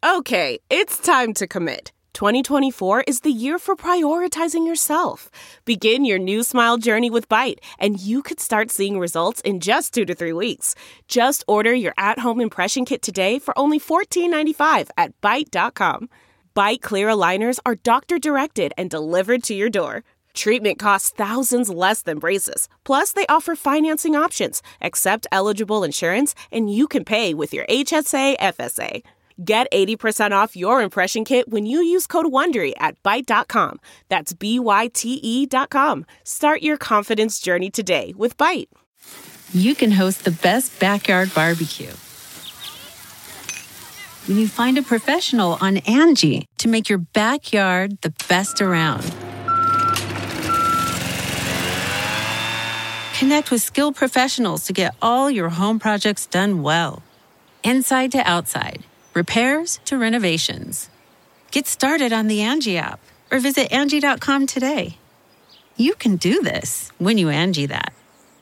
Okay, it's time to commit. 2024 is the year for prioritizing yourself. Begin your new smile journey with Byte, and you could start seeing results in just 2 to 3 weeks. Just order your at-home impression kit today for only $14.95 at Byte.com. Byte Clear aligners are doctor-directed and delivered to your door. Treatment costs thousands less than braces. Plus, they offer financing options, accept eligible insurance, and you can pay with your HSA FSA. Get 80% off your impression kit when you use code WONDERY at Byte.com. That's BYTE.com. Start your confidence journey today with Byte. You can host the best backyard barbecue when you find a professional on Angie to make your backyard the best around. Connect with skilled professionals to get all your home projects done well. Inside to outside. Repairs to renovations. Get started on the Angie app or visit Angie.com today. You can do this when you Angie that.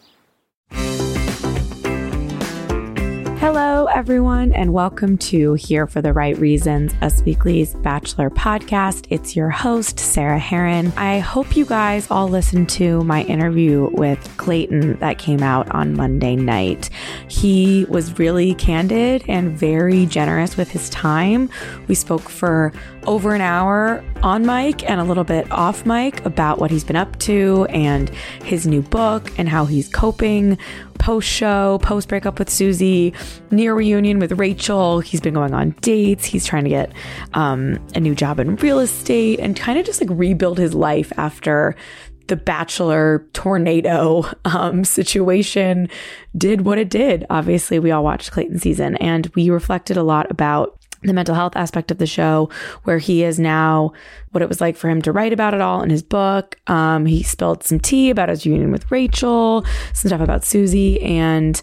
Hello, everyone, and welcome to Here for the Right Reasons, Us Weekly's Bachelor podcast. It's your host, Sarah Heron. I hope you guys all listened to my interview with Clayton that came out on Monday night. He was really candid and very generous with his time. We spoke for over an hour on mic and a little bit off mic about what he's been up to and his new book and how he's coping post-show, post-breakup with Susie, near reunion with Rachel. He's been going on dates. He's trying to get a new job in real estate and kind of just like rebuild his life after the Bachelor tornado situation did what it did. Obviously, we all watched Clayton's season and we reflected a lot about the mental health aspect of the show, where he is now, what it was like for him to write about it all in his book. He spilled some tea about his reunion with Rachel, some stuff about Susie, and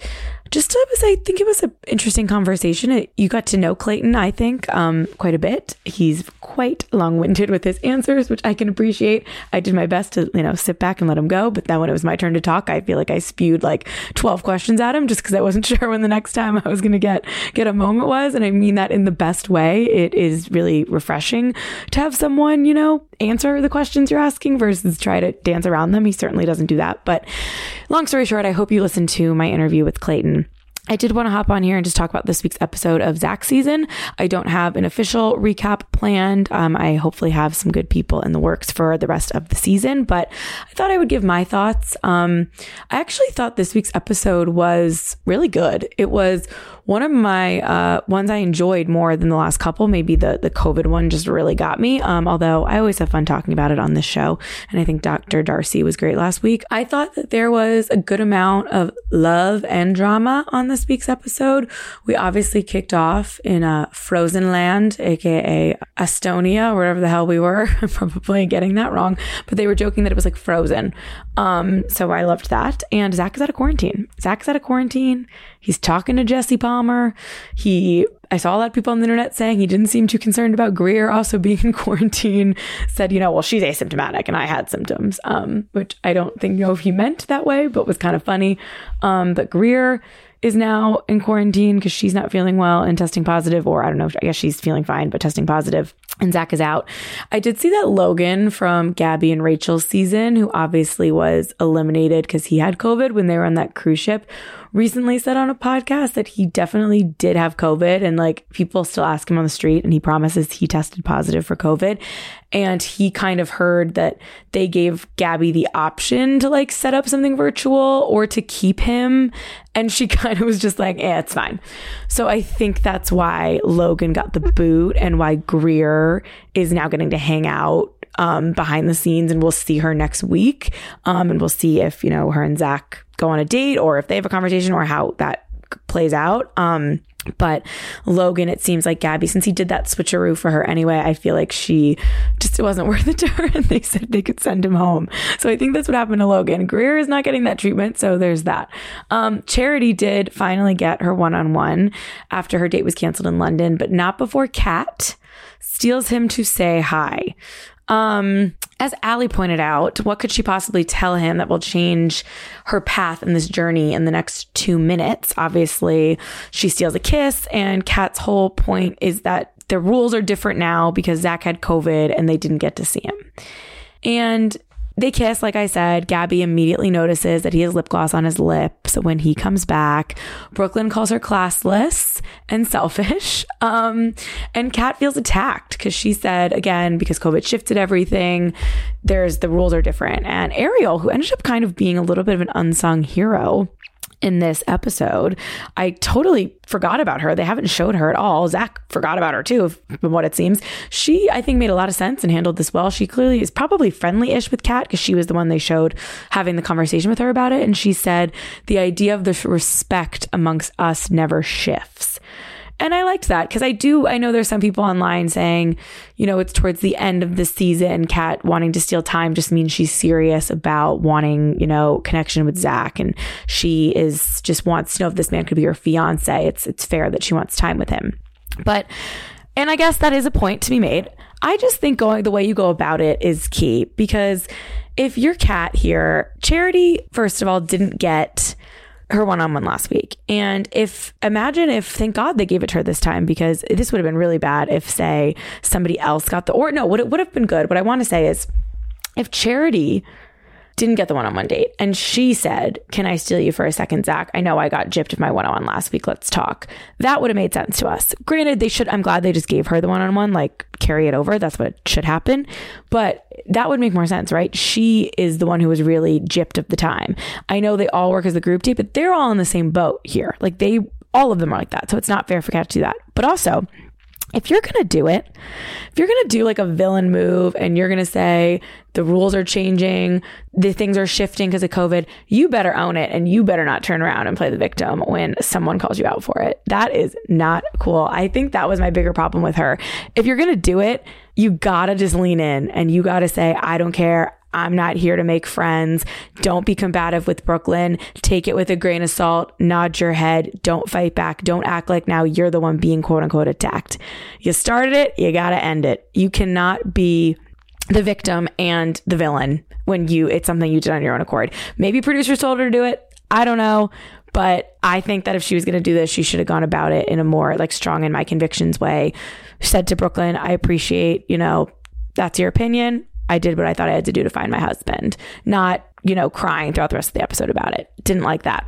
I think it was an interesting conversation. You got to know Clayton, I think, quite a bit. He's quite long-winded with his answers, which I can appreciate. I did my best to, sit back and let him go. But then when it was my turn to talk, I feel like I spewed like 12 questions at him just because I wasn't sure when the next time I was going to get a moment was. And I mean that in the best way. It is really refreshing to have someone, answer the questions you're asking versus try to dance around them. He certainly doesn't do that. But long story short, I hope you listened to my interview with Clayton. I did want to hop on here and just talk about this week's episode of Zach's season. I don't have an official recap planned. I hopefully have some good people in the works for the rest of the season, but I thought I would give my thoughts. I actually thought this week's episode was really good. It was one of my ones I enjoyed more than the last couple. Maybe the COVID one just really got me. Although I always have fun talking about it on this show. And I think Dr. Darcy was great last week. I thought that there was a good amount of love and drama on this week's episode. We obviously kicked off in Frozen Land, aka Estonia, or wherever the hell we were. I'm probably getting that wrong, but they were joking that it was like Frozen. So I loved that. And Zach is out of quarantine. He's talking to Jesse Palmer. I saw a lot of people on the internet saying he didn't seem too concerned about Greer also being in quarantine. Said, well, she's asymptomatic and I had symptoms, which I don't know if he meant that way, but was kind of funny. But Greer is now in quarantine because she's not feeling well and testing positive, or I don't know, I guess she's feeling fine, but testing positive. And Zach is out. I did see that Logan from Gabby and Rachel's season, who obviously was eliminated because he had COVID when they were on that cruise ship, recently said on a podcast that he definitely did have COVID, and like people still ask him on the street and he promises he tested positive for COVID. And he kind of heard that they gave Gabby the option to like set up something virtual or to keep him. And she kind of was just like, it's fine. So I think that's why Logan got the boot and why Greer is now getting to hang out behind the scenes, and we'll see her next week. And we'll see if, her and Zach go on a date or if they have a conversation or how that plays out. But Logan, it seems like Gabby, since he did that switcheroo for her anyway, I feel like she just wasn't worth it to her, and they said they could send him home. So I think that's what happened to Logan. Greer is not getting that treatment, so there's that. Charity did finally get her one-on-one after her date was canceled in London, but not before Kat steals him to say hi. As Allie pointed out, what could she possibly tell him that will change her path in this journey in the next 2 minutes? Obviously, she steals a kiss, and Kat's whole point is that the rules are different now because Zach had COVID and they didn't get to see him. And they kiss, like I said. Gabby immediately notices that he has lip gloss on his lips when he comes back. Brooklyn calls her classless and selfish. And Kat feels attacked because she said, again, because COVID shifted everything, the rules are different. And Ariel, who ended up kind of being a little bit of an unsung hero in this episode, I totally forgot about her. They haven't showed her at all. Zach forgot about her too, from what it seems. She, I think, made a lot of sense and handled this well. She clearly is probably friendly-ish with Kat because she was the one they showed having the conversation with her about it. And she said, the idea of the respect amongst us never shifts. And I liked that because I know there's some people online saying, it's towards the end of the season, Kat wanting to steal time just means she's serious about wanting, connection with Zach. And she just wants to know if this man could be her fiance. It's fair that she wants time with him. And I guess that is a point to be made. I just think the way you go about it is key, because if you're Kat here, Charity, first of all, didn't get her one-on-one last week. And thank God they gave it to her this time, because this would have been really bad if, say, somebody else got what it would have been good. What I want to say is, if Charity didn't get the one-on-one date and she said, can I steal you for a second, Zach? I know I got gypped of my one-on-one last week. Let's talk. That would have made sense to us. Granted, I'm glad they just gave her the one-on-one, like carry it over. That's what should happen. But that would make more sense, right? She is the one who was really gypped of the time. I know they all work as the group date, but they're all in the same boat here. Like all of them are like that. So it's not fair for Kat to do that. But also, if you're going to do it, if you're going to do like a villain move and you're going to say the rules are changing, the things are shifting because of COVID, you better own it and you better not turn around and play the victim when someone calls you out for it. That is not cool. I think that was my bigger problem with her. If you're going to do it, you got to just lean in and you got to say, I don't care. I'm not here to make friends. Don't be combative with Brooklyn. Take it with a grain of salt. Nod your head. Don't fight back. Don't act like now you're the one being quote unquote attacked. You started it. You got to end it. You cannot be the victim and the villain when it's something you did on your own accord. Maybe producers told her to do it. I don't know. But I think that if she was going to do this, she should have gone about it in a more like strong in my convictions way. Said to Brooklyn, I appreciate, that's your opinion. I did what I thought I had to do to find my husband, not, crying throughout the rest of the episode about it. Didn't like that.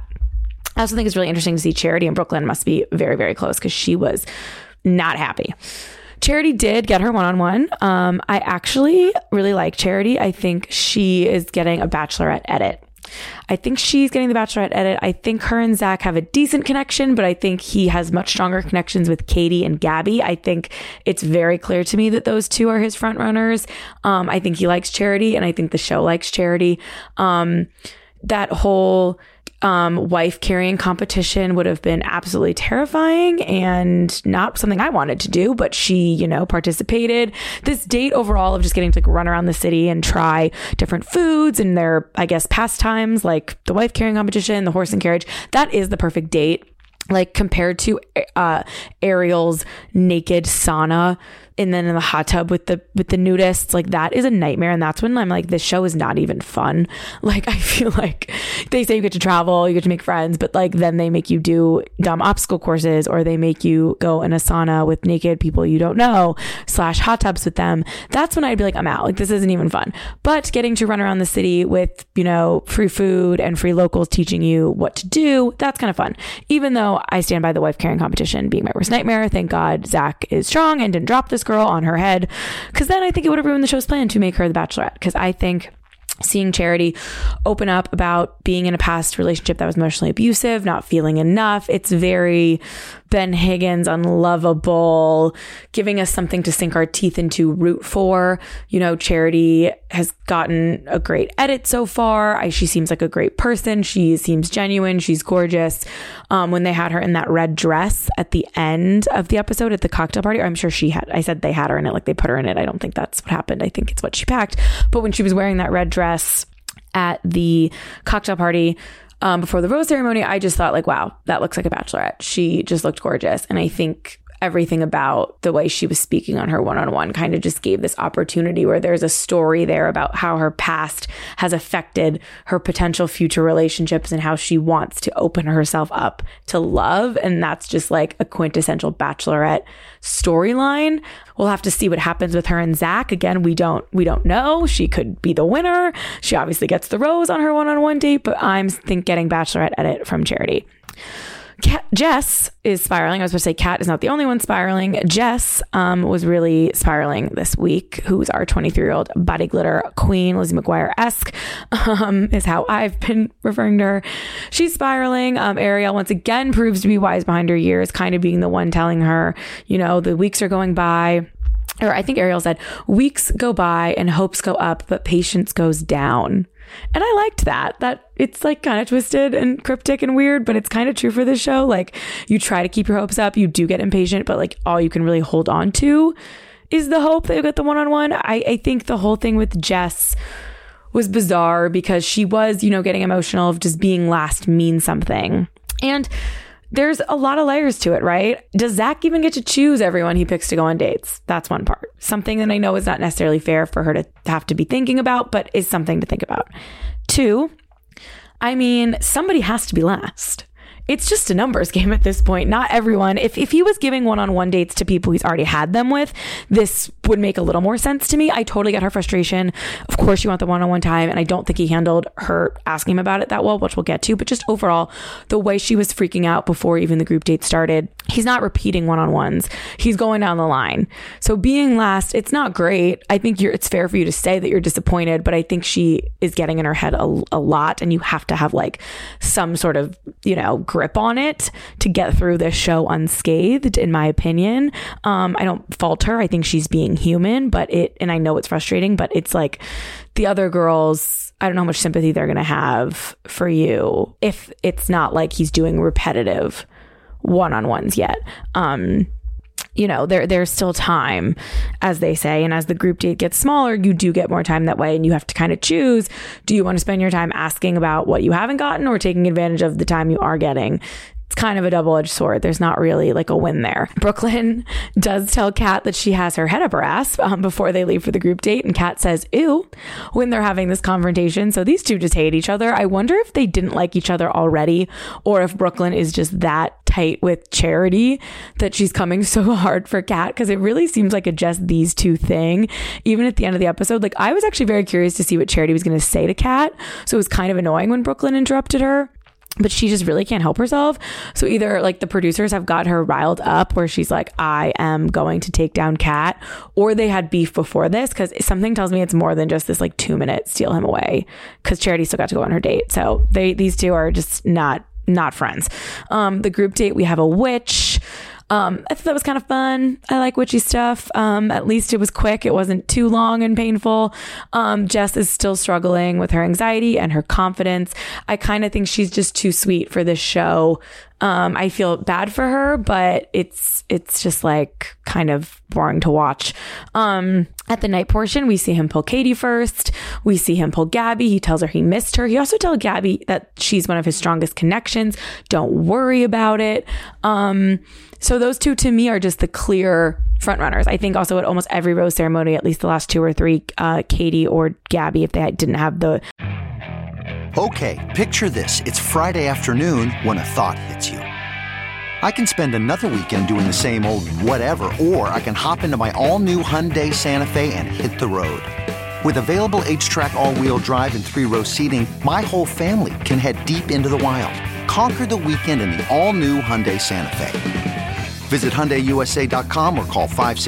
I also think it's really interesting to see Charity and Brooklyn must be very, very close because she was not happy. Charity did get her one-on-one. I actually really like Charity. I think she is getting a Bachelorette edit. I think she's getting the Bachelorette edit. I think her and Zach have a decent connection, but I think he has much stronger connections with Katie and Gabby. I think it's very clear to me that those two are his front runners. I think he likes Charity and I think the show likes Charity. That whole wife carrying competition would have been absolutely terrifying and not something I wanted to do, but she, participated. This date overall of just getting to run around the city and try different foods and their, I guess, pastimes, like the wife carrying competition, the horse and carriage, that is the perfect date. Like compared to Ariel's naked sauna and then in the hot tub with the nudists, like that is a nightmare. And that's when I'm like, this show is not even fun. Like, I feel like they say you get to travel, you get to make friends, but like then they make you do dumb obstacle courses or they make you go in a sauna with naked people you don't know / hot tubs with them. That's when I'd be like, I'm out. Like, this isn't even fun. But getting to run around the city with, free food and free locals teaching you what to do, that's kind of fun. Even though I stand by the wife carrying competition being my worst nightmare. Thank God Zach is strong and didn't drop this girl on her head, because then I think it would have ruined the show's plan to make her the Bachelorette. Because I think seeing Charity open up about being in a past relationship that was emotionally abusive, not feeling enough, it's very Ben Higgins, unlovable, giving us something to sink our teeth into, root for. Charity has gotten a great edit so far. She seems like a great person. She seems genuine. She's gorgeous. When they had her in that red dress at the end of the episode at the cocktail party, I'm sure I said they had her in it, like they put her in it. I don't think that's what happened. I think it's what she packed. But when she was wearing that red dress at the cocktail party, before the rose ceremony, I just thought like, wow, that looks like a Bachelorette. She just looked gorgeous. And I think everything about the way she was speaking on her one-on-one kind of just gave this opportunity where there's a story there about how her past has affected her potential future relationships and how she wants to open herself up to love. And that's just like a quintessential Bachelorette storyline. We'll have to see what happens with her and Zach. Again, we don't know. She could be the winner. She obviously gets the rose on her one-on-one date, but I'm getting Bachelorette edit from Charity. Jess is spiraling. I was supposed to say Kat is not the only one spiraling. Jess was really spiraling this week, who's our 23-year-old body glitter queen, Lizzie McGuire-esque, is how I've been referring to her. She's spiraling. Ariel once again proves to be wise behind her years, kind of being the one telling her, the weeks are going by. Or I think Ariel said, weeks go by and hopes go up, but patience goes down. And I liked that it's like kind of twisted and cryptic and weird, but it's kind of true for this show. Like, you try to keep your hopes up. You do get impatient, but like all you can really hold on to is the hope that you get the one-on-one. I think the whole thing with Jess was bizarre because she was, getting emotional of just being last means something. And there's a lot of layers to it, right? Does Zach even get to choose everyone he picks to go on dates? That's one part. Something that I know is not necessarily fair for her to have to be thinking about, but is something to think about. 2, somebody has to be last. It's just a numbers game at this point. Not everyone. If he was giving one-on-one dates to people he's already had them with, this would make a little more sense to me. I totally get her frustration. Of course, you want the one-on-one time, and I don't think he handled her asking him about it that well, which we'll get to. But just overall, the way she was freaking out before even the group date started, he's not repeating one-on-ones. He's going down the line. So being last, it's not great. I think it's fair for you to say that you're disappointed, but I think she is getting in her head a lot, and you have to have like some sort of, grip on it to get through this show unscathed, in my opinion. I don't fault her. I think she's being human, and I know it's frustrating, but it's like the other girls, I don't know how much sympathy they're going to have for you if it's not like he's doing repetitive one-on-ones yet. There's still time, as they say. And as the group date gets smaller, you do get more time that way. And you have to kind of choose, do you want to spend your time asking about what you haven't gotten or taking advantage of the time you are getting? It's kind of a double-edged sword. There's not really like a win there. Brooklyn does tell Kat that she has her head up her ass before they leave for the group date. And Kat says, ew, when they're having this confrontation. So these two just hate each other. I wonder if they didn't like each other already, or if Brooklyn is just that tight with Charity that she's coming so hard for Kat, because it really seems like a just these two thing. Even at the end of the episode, like, I was actually very curious to see what Charity was going to say to Kat. So it was kind of annoying when Brooklyn interrupted her. But she just really can't help herself. So either like the producers have got her riled up where she's like, I am going to take down Kat, or they had beef before this, because something tells me it's more than just this like 2-minute steal him away, because Charity still got to go on her date. So these two are just not friends. The group date, we have a witch. I thought that was kind of fun. I like witchy stuff. At least it was quick. It wasn't too long and painful. Jess is still struggling with her anxiety and her confidence. I kind of think she's just too sweet for this show. I feel bad for her, but it's just like kind of boring to watch. At the night portion, we see him pull Katie first. We see him pull Gabby. He tells her he missed her. He also tells Gabby that she's one of his strongest connections. Don't worry about it. So those two to me are just the clear front runners. I think also at almost every rose ceremony, at least the last 2 or 3, Katie or Gabby, if they didn't have the... Okay, picture this. It's Friday afternoon when a thought hits you. I can spend another weekend doing the same old whatever, or I can hop into my all-new Hyundai Santa Fe and hit the road. With available H-Track all-wheel drive and 3-row seating, my whole family can head deep into the wild. Conquer the weekend in the all-new Hyundai Santa Fe. Visit HyundaiUSA.com or call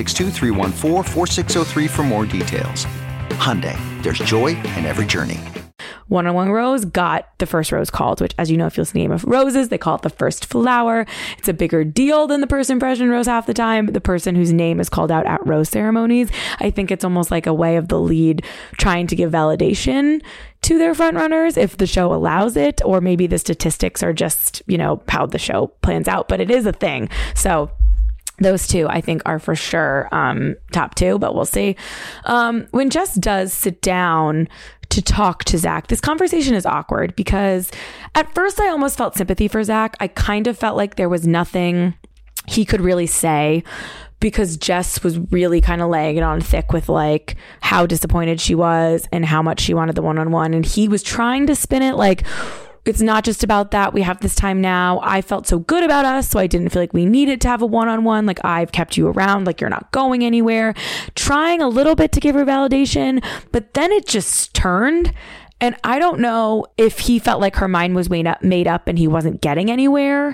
562-314-4603 for more details. Hyundai, there's joy in every journey. One-on-one rose got the first rose called, which, as you know, if you listen to Game of Roses, they call it the first flower. It's a bigger deal than the first impression rose half the time. The person whose name is called out at rose ceremonies. I think it's almost like a way of the lead trying to give validation to their front runners if the show allows it, or maybe the statistics are just, how the show plans out, but it is a thing. So those two, I think, are for sure top 2, but we'll see. When Jess does sit down to talk to Zach, this conversation is awkward because at first I almost felt sympathy for Zach. I kind of felt like there was nothing he could really say, because Jess was really kind of laying it on thick with like how disappointed she was and how much she wanted the one-on-one. And he was trying to spin it like, it's not just about that. We have this time now. I felt so good about us, so I didn't feel like we needed to have a one-on-one. Like, I've kept you around, like you're not going anywhere. Trying a little bit to give her validation, but then it just turned. And I don't know if he felt like her mind was made up and he wasn't getting anywhere.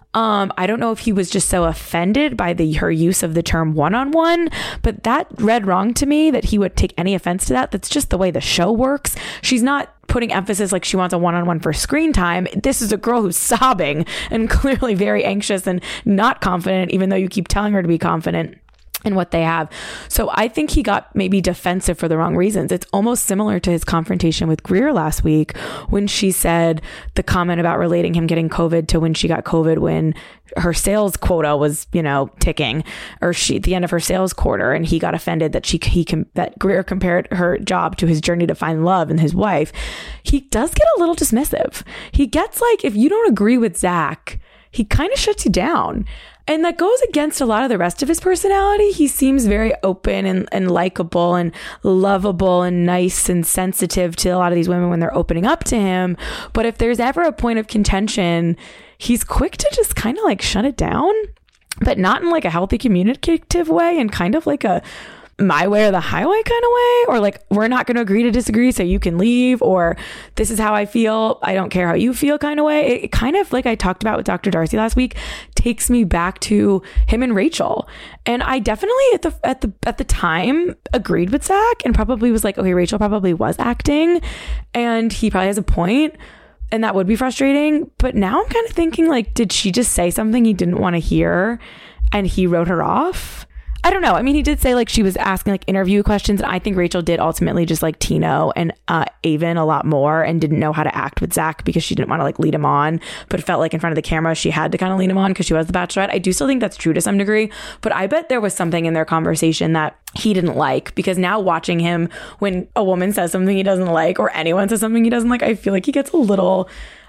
I don't know if he was just so offended by her use of the term one-on-one, but that read wrong to me that he would take any offense to that. That's just the way the show works. She's not putting emphasis like she wants a one-on-one for screen time. This is a girl who's sobbing and clearly very anxious and not confident, even though you keep telling her to be confident in what they have. So I think he got maybe defensive for the wrong reasons. It's almost similar to his confrontation with Greer last week when she said the comment about relating him getting COVID to when she got COVID, when her sales quota was, ticking, or at the end of her sales quarter, and he got offended that that Greer compared her job to his journey to find love and his wife. He does get a little dismissive. He gets like, if you don't agree with Zach, he kind of shuts you down. And that goes against a lot of the rest of his personality. He seems very open and likable and lovable and nice and sensitive to a lot of these women when they're opening up to him. But if there's ever a point of contention, he's quick to just kind of like shut it down, but not in like a healthy communicative way, and kind of like a my way or the highway kind of way, or like, we're not going to agree to disagree so you can leave, or this is how I feel, I don't care how you feel kind of way. It kind of, like I talked about with Dr. Darcy last week, takes me back to him and Rachel. And I definitely at the time agreed with Zach and probably was like, okay, Rachel probably was acting and he probably has a point, and that would be frustrating. But now I'm kind of thinking like, did she just say something he didn't want to hear and he wrote her off? I don't know. I mean, he did say like she was asking like interview questions, and I think Rachel did ultimately just like Tino and Avon a lot more and didn't know how to act with Zach because she didn't want to like lead him on, but felt like in front of the camera she had to kind of lead him on because she was the Bachelorette. I do still think that's true to some degree, but I bet there was something in their conversation that he didn't like, because now watching him, when a woman says something he doesn't like or anyone says something he doesn't like, I feel like he gets a little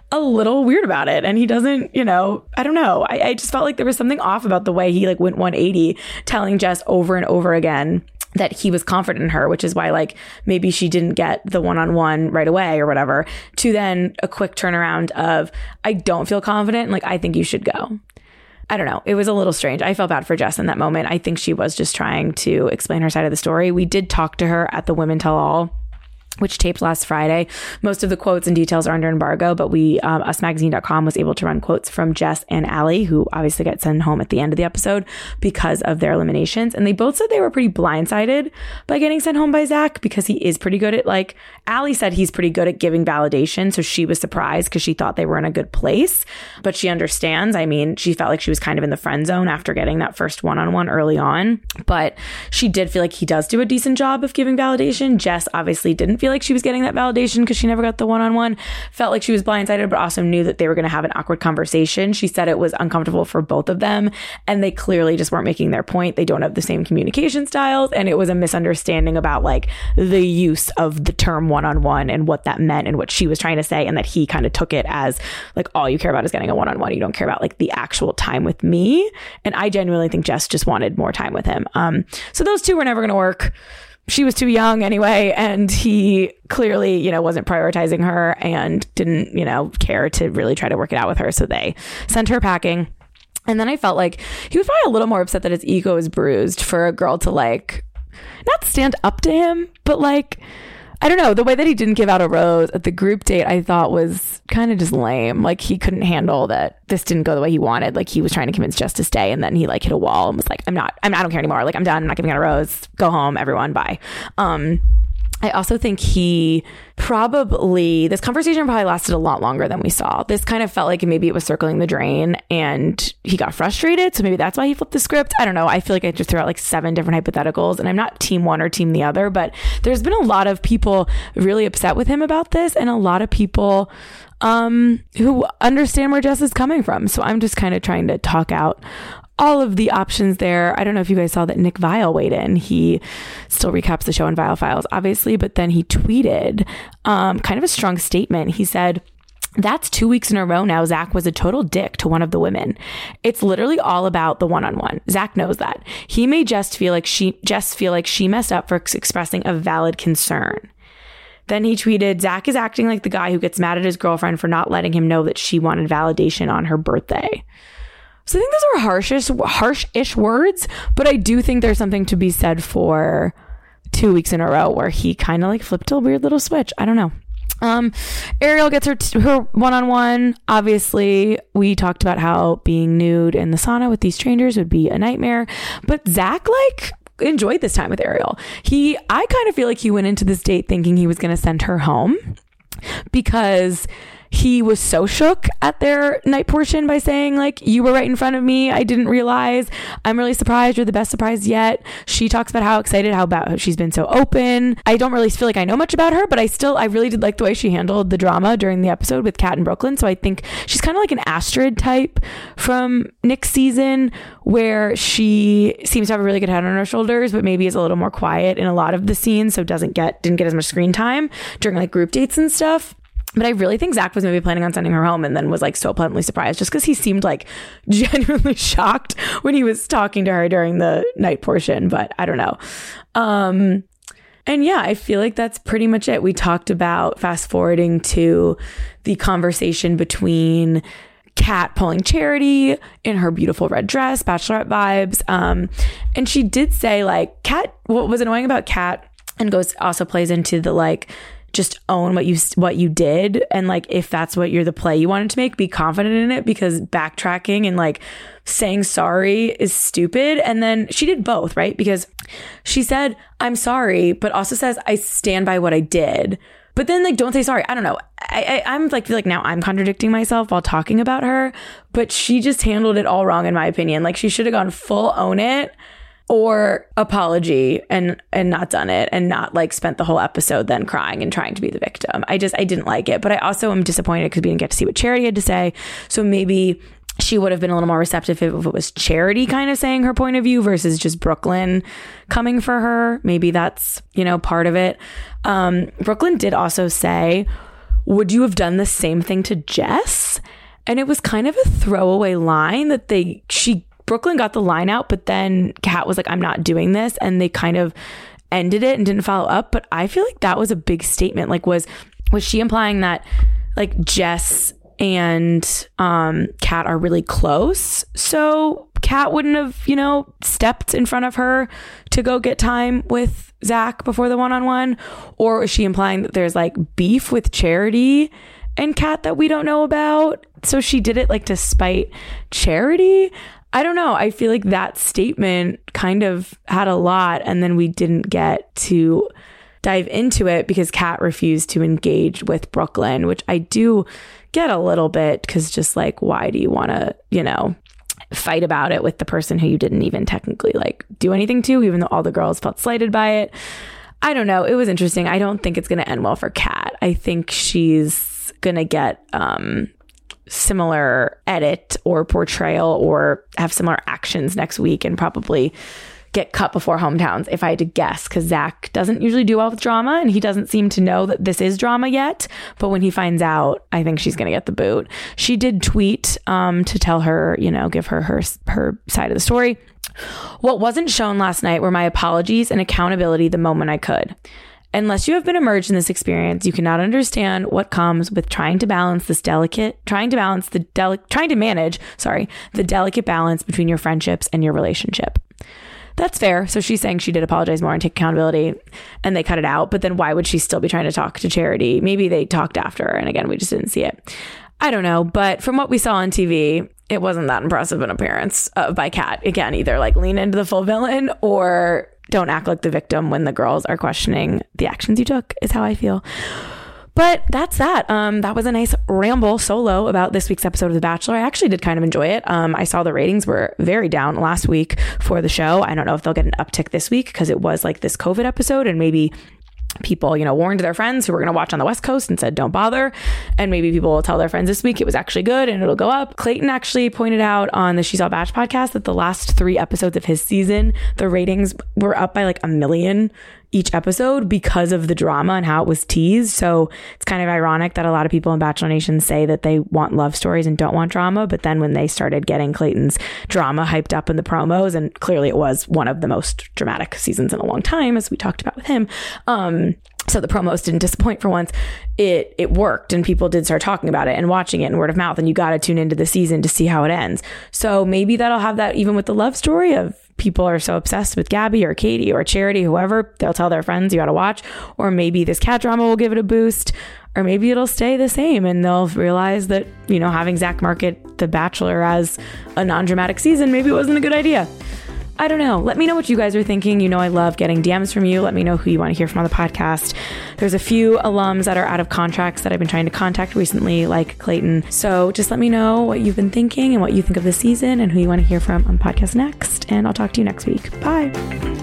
weird about it, and he doesn't, I don't know. I just felt like there was something off about the way he like went 180, telling Jess over and over again that he was confident in her, which is why like maybe she didn't get the one-on-one right away or whatever, to then a quick turnaround of, I don't feel confident, like I think you should go. I don't know. It was a little strange. I felt bad for Jess in that moment. I think she was just trying to explain her side of the story. We did talk to her at the Women Tell All, which taped last Friday. Most of the quotes and details are under embargo, but usmagazine.com was able to run quotes from Jess and Allie, who obviously got sent home at the end of the episode because of their eliminations. And they both said they were pretty blindsided by getting sent home by Zach, because he is pretty good at, like, Allie said he's pretty good at giving validation. So she was surprised because she thought they were in a good place, but she understands. I mean, she felt like she was kind of in the friend zone after getting that first one-on-one early on, but she did feel like he does do a decent job of giving validation. Jess obviously didn't feel like she was getting that validation because she never got the one-on-one, felt like she was blindsided, but also knew that they were going to have an awkward conversation. She said it was uncomfortable for both of them, and they clearly just weren't making their point. They don't have the same communication styles, and it was a misunderstanding about like the use of the term one-on-one and what that meant and what she was trying to say, and that he kind of took it as like, all you care about is getting a one-on-one. You don't care about like the actual time with me. And I genuinely think Jess just wanted more time with him. So those two were never going to work. She was too young anyway, and he clearly, wasn't prioritizing her and didn't, care to really try to work it out with her. So they sent her packing. And then I felt like he was probably a little more upset that his ego was bruised for a girl to like, not stand up to him, but like, I don't know, the way that he didn't give out a rose at the group date, I thought was kind of just lame. Like, he couldn't handle that this didn't go the way he wanted. Like, he was trying to convince Jess to stay, and then he like hit a wall and was like, I don't care anymore. Like, I'm done. I'm not giving out a rose. Go home, everyone. Bye. I also think this conversation probably lasted a lot longer than we saw. This kind of felt like maybe it was circling the drain and he got frustrated. So maybe that's why he flipped the script. I don't know. I feel like I just threw out like 7 different hypotheticals, and I'm not team one or team the other, but there's been a lot of people really upset with him about this, and a lot of people who understand where Jess is coming from. So I'm just kind of trying to talk out all of the options there. I don't know if you guys saw that Nick Viall weighed in. He still recaps the show in Viall Files, obviously, but then he tweeted kind of a strong statement. He said, That's 2 weeks in a row now Zach was a total dick to one of the women. It's literally all about the one-on-one. Zach knows that. He may just feel like she messed up for expressing a valid concern. Then he tweeted, Zach is acting like the guy who gets mad at his girlfriend for not letting him know that she wanted validation on her birthday. So I think those are harsh-ish words, but I do think there's something to be said for 2 weeks in a row where he kind of like flipped a weird little switch. I don't know. Ariel gets her one-on-one. Obviously, we talked about how being nude in the sauna with these strangers would be a nightmare, but Zach like enjoyed this time with Ariel. I kind of feel like he went into this date thinking he was going to send her home because he was so shook at their night portion by saying like, you were right in front of me. I didn't realize. I'm really surprised. You're the best surprise yet. She talks about how excited, how she's been so open. I don't really feel like I know much about her, but I really did like the way she handled the drama during the episode with Kat and Brooklyn. So I think she's kind of like an Astrid type from Nick's season, where she seems to have a really good head on her shoulders, but maybe is a little more quiet in a lot of the scenes. So didn't get as much screen time during like group dates and stuff. But I really think Zach was maybe planning on sending her home and then was like so pleasantly surprised just because he seemed like genuinely shocked when he was talking to her during the night portion. But I don't know. And yeah, I feel like that's pretty much it. We talked about fast forwarding to the conversation between Kat pulling Charity in her beautiful red dress, bachelorette vibes. And she did say like what was annoying about Kat and also plays into the like, just own what you did. And like, if that's what you're the play you wanted to make, be confident in it, because backtracking and like saying sorry is stupid. And then she did both, right? Because she said, I'm sorry, but also says, I stand by what I did. But then like, don't say sorry. I don't know. I'm like, feel like now I'm contradicting myself while talking about her, but she just handled it all wrong in my opinion. Like she should have gone full own it or apology and not done it, and not like spent the whole episode then crying and trying to be the victim. I didn't like it, but I also am disappointed because we didn't get to see what Charity had to say. So maybe she would have been a little more receptive if it was Charity kind of saying her point of view versus just Brooklyn coming for her. Maybe that's, part of it. Brooklyn did also say, would you have done the same thing to Jess? And it was kind of a throwaway line that Brooklyn got the line out, but then Kat was like, I'm not doing this. And they kind of ended it and didn't follow up. But I feel like that was a big statement. Like, was she implying that like Jess and Kat are really close? So Kat wouldn't have, stepped in front of her to go get time with Zach before the one-on-one? Or is she implying that there's like beef with Charity and Kat that we don't know about? So she did it like to spite Charity? I don't know. I feel like that statement kind of had a lot, and then we didn't get to dive into it because Kat refused to engage with Brooklyn, which I do get a little bit, because just like, why do you want to, fight about it with the person who you didn't even technically like do anything to, even though all the girls felt slighted by it? I don't know. It was interesting. I don't think it's going to end well for Kat. I think she's going to get similar edit or portrayal or have similar actions next week and probably get cut before hometowns, if I had to guess, because Zach doesn't usually do well with drama and he doesn't seem to know that this is drama yet. But when he finds out, I think she's going to get the boot. She did tweet to tell her, give her side of the story. What wasn't shown last night were my apologies and accountability the moment I could. Unless you have been immersed in this experience, you cannot understand what comes with trying to manage the delicate balance between your friendships and your relationship. That's fair. So she's saying she did apologize more and take accountability, and they cut it out. But then why would she still be trying to talk to Charity? Maybe they talked after, and again, we just didn't see it. I don't know. But from what we saw on TV, it wasn't that impressive an appearance by Kat. Again, either like lean into the full villain or don't act like the victim when the girls are questioning the actions you took, is how I feel. But that's that. That was a nice ramble solo about this week's episode of The Bachelor. I actually did kind of enjoy it. I saw the ratings were very down last week for the show. I don't know if they'll get an uptick this week because it was like this COVID episode, and maybe people, warned their friends who were going to watch on the West Coast and said, don't bother. And maybe people will tell their friends this week it was actually good and it'll go up. Clayton actually pointed out on the She's All Batch podcast that the last 3 episodes of his season, the ratings were up by like 1 million each episode because of the drama and how it was teased. So it's kind of ironic that a lot of people in Bachelor Nation say that they want love stories and don't want drama. But then when they started getting Clayton's drama hyped up in the promos, and clearly it was one of the most dramatic seasons in a long time, as we talked about with him. So the promos didn't disappoint for once. It worked, and people did start talking about it and watching it and word of mouth, and you got to tune into the season to see how it ends. So maybe that'll have that even with the love story of people are so obsessed with Gabby or Katie or Charity, whoever, they'll tell their friends you got to watch. Or maybe this cat drama will give it a boost, or maybe it'll stay the same and they'll realize that, you know, having Zach market The Bachelor as a non-dramatic season maybe wasn't a good idea. I don't know. Let me know what you guys are thinking. You know, I love getting DMs from you. Let me know who you want to hear from on the podcast. There's a few alums that are out of contracts that I've been trying to contact recently, like Clayton. So just let me know what you've been thinking and what you think of the season and who you want to hear from on the podcast next. And I'll talk to you next week. Bye.